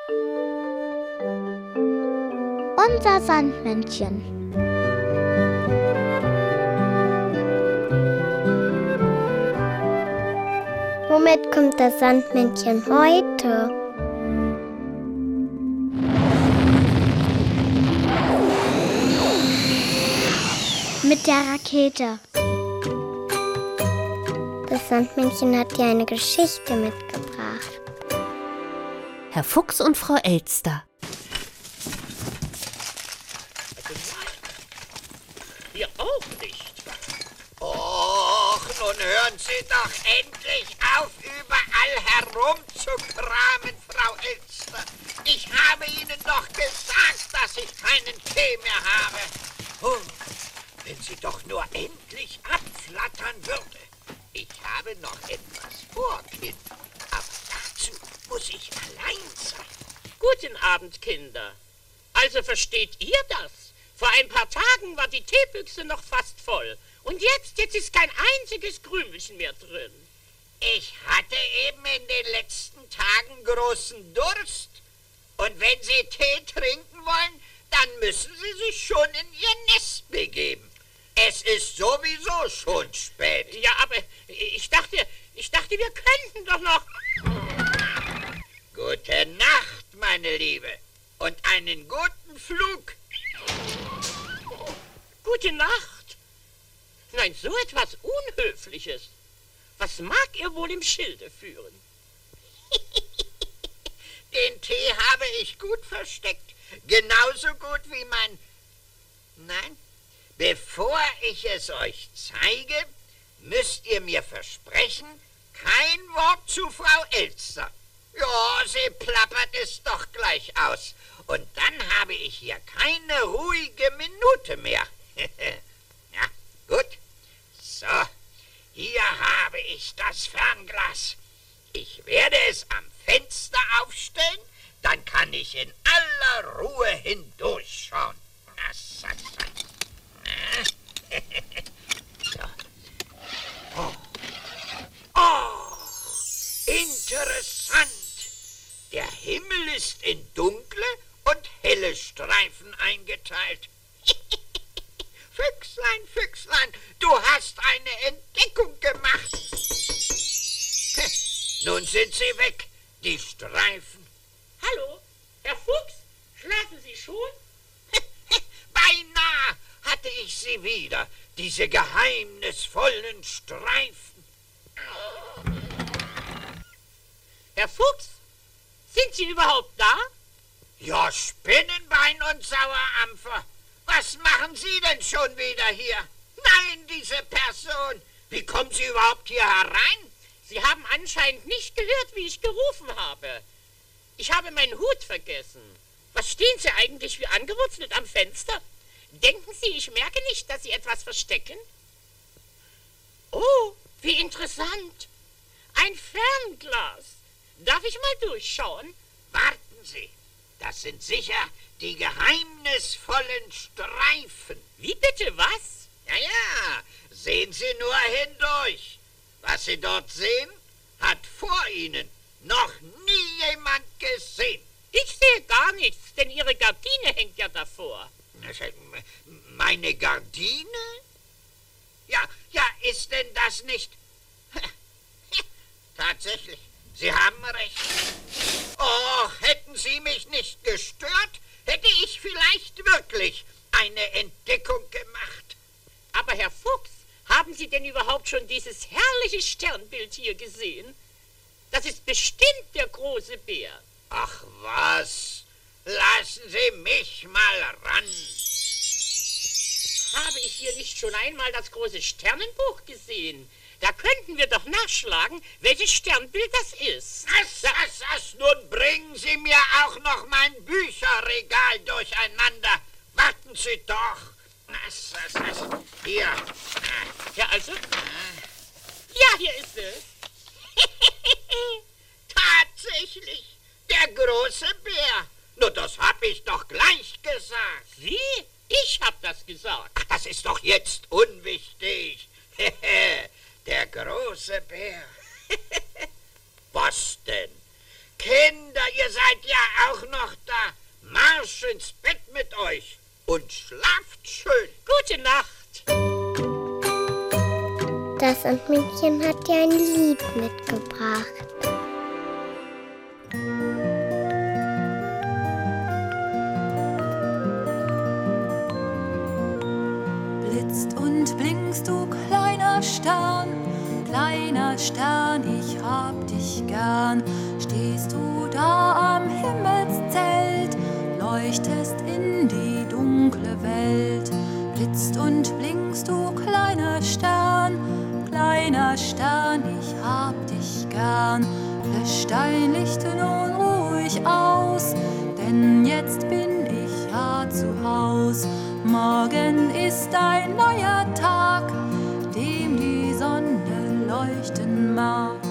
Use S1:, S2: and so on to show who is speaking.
S1: Unser Sandmännchen.
S2: Womit kommt das Sandmännchen heute?
S1: Mit der Rakete.
S2: Das Sandmännchen hat dir eine Geschichte mitgebracht.
S3: Herr Fuchs und Frau Elster.
S4: Hier auch nicht. Och, nun hören Sie doch endlich auf, überall herumzukramen, Frau Elster. Ich habe Ihnen doch gesagt, dass ich keinen Tee mehr habe. Oh, wenn sie doch nur endlich abflattern würde. Ich habe noch etwas vor, Kind. Aber dazu muss ich allein sein.
S5: Guten Abend, Kinder. Also versteht ihr das? Vor ein paar Tagen war die Teebüchse noch fast voll. Und jetzt ist kein einziges Krümelchen mehr drin.
S4: Ich hatte eben in den letzten Tagen großen Durst. Und wenn Sie Tee trinken wollen, dann müssen Sie sich schon in Ihr Nest begeben. Es ist sowieso schon spät.
S5: Ja, aber ich dachte, wir könnten doch noch...
S4: Gute Nacht, meine Liebe. Und einen guten Flug.
S5: Gute Nacht. Nein, so etwas Unhöfliches. Was mag ihr wohl im Schilde führen?
S4: Den Tee habe ich gut versteckt. Genauso gut wie mein... Nein, bevor ich es euch zeige, müsst ihr mir versprechen, kein Wort zu Frau Elster. Ja, sie plappert es doch gleich aus. Und dann habe ich hier keine ruhige Minute mehr. Ja, gut. So, hier habe ich das Fernglas. Ich werde es am Fenster aufstellen, dann kann ich in aller Ruhe hindurchschauen. So. Oh, interessant. Der Himmel ist in dunkle und helle Streifen eingeteilt. Füchslein, Füchslein, du hast eine Entdeckung gemacht. Nun sind sie weg, die Streifen.
S5: Hallo, Herr Fuchs, schlafen Sie schon?
S4: Beinahe hatte ich sie wieder, diese geheimnisvollen Streifen.
S5: Herr Fuchs, sind Sie überhaupt da?
S4: Ja, Spinnenbein und Sauerampfer. Was machen Sie denn schon wieder hier? Nein, diese Person. Wie kommen Sie überhaupt hier herein?
S5: Sie haben anscheinend nicht gehört, wie ich gerufen habe. Ich habe meinen Hut vergessen. Was stehen Sie eigentlich wie angewurzelt am Fenster? Denken Sie, ich merke nicht, dass Sie etwas verstecken? Oh, wie interessant. Ein Fernglas. Darf ich mal durchschauen?
S4: Warten Sie. Das sind sicher die geheimnisvollen Streifen.
S5: Wie bitte, was?
S4: Ja, sehen Sie nur hindurch. Was Sie dort sehen, hat vor Ihnen noch nie jemand gesehen.
S5: Ich sehe gar nichts, denn Ihre Gardine hängt ja davor.
S4: Meine Gardine? Ja, ist denn das nicht... Tatsächlich, Sie haben recht. Oh, hätten Sie mich nicht gestört, hätte ich vielleicht wirklich eine Entdeckung gemacht.
S5: Aber Herr Fuchs, haben Sie denn überhaupt schon dieses herrliche Sternbild hier gesehen? Das ist bestimmt der große Bär.
S4: Ach was, lassen Sie mich mal ran.
S5: Habe ich hier nicht schon einmal das große Sternenbuch gesehen? Da könnten wir doch nachschlagen, welches Sternbild das ist.
S4: Nun bringen Sie mir auch noch mein Bücherregal durcheinander. Warten Sie doch. Hier.
S5: Ja, also? Ja, hier ist es.
S4: Tatsächlich, der große Bär. Nur das hab ich doch gleich gesagt.
S5: Wie? Ich hab das gesagt.
S4: Ach, das ist doch jetzt unwichtig. Der große Bär. Was denn? Kinder, ihr ihr seid ja auch noch da. Marsch ins Bett mit euch und schlaft schön.
S5: Gute Nacht.
S2: Das Sandmännchen hat dir ein Lied mitgebracht.
S6: Blitzt und blinkst du, kleiner Stern, ich hab dich gern. Stehst du da am Himmelszelt, leuchtest in die dunkle Welt. Blitzt und blinkst du, kleiner Stern, ich hab dich gern. Lösch dein Licht nun ruhig aus, denn jetzt bin ich ja zu Haus. Morgen ist ein neuer Tag, dem die Sonne leuchten mag.